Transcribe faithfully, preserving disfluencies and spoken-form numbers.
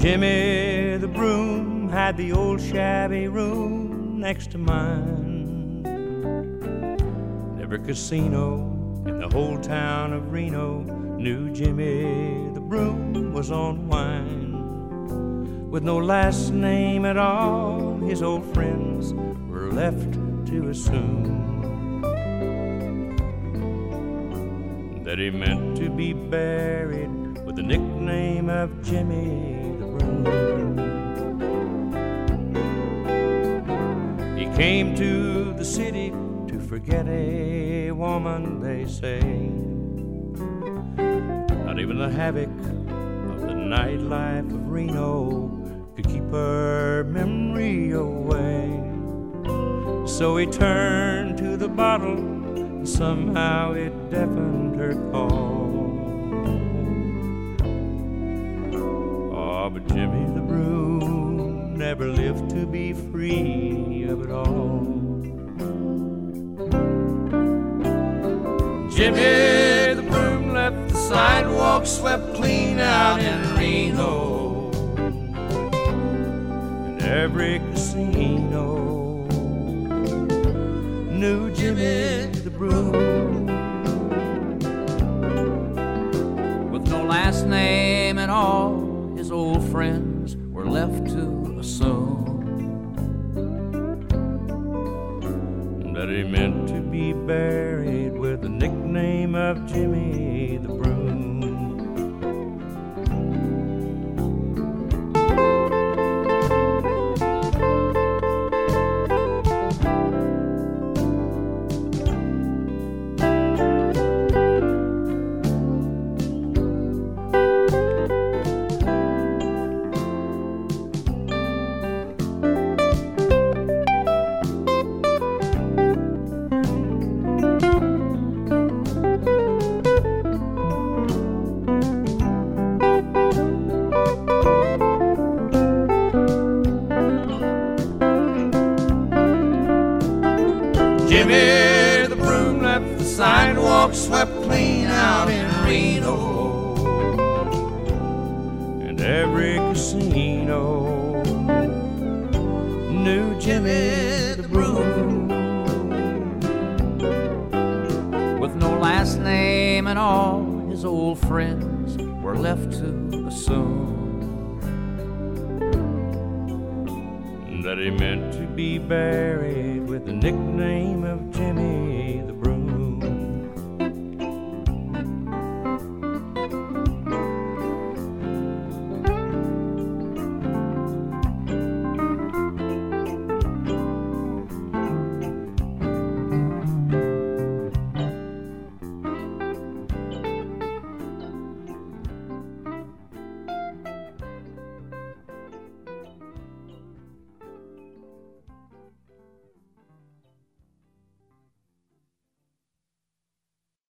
Jimmy the broom had the old shabby room next to mine. And every casino in the whole town of Reno knew Jimmy the broom was on wine. With no last name at all, his old friends were left to assume that he meant to be buried with the nickname of Jimmy the Broom. He came to the city to forget a woman, they say. Not even the havoc of the nightlife of Reno could keep her memory away. So he turned to the bottle, and somehow it deafened her call. Oh, but Jimmy the Broom never lived to be free of it all. Jimmy the Broom left the sidewalk swept clean out in Reno, and every casino knew Jimmy the Broom. With no last name at all, his old friends were left to assume that he meant to be buried with the nickname of Jimmy the Broom. Jimmy the Broom left the sidewalk swept clean out in Reno, and every casino knew Jimmy the Broom. With no last name at all, his old friends were left to assume that he meant to be buried with the nickname of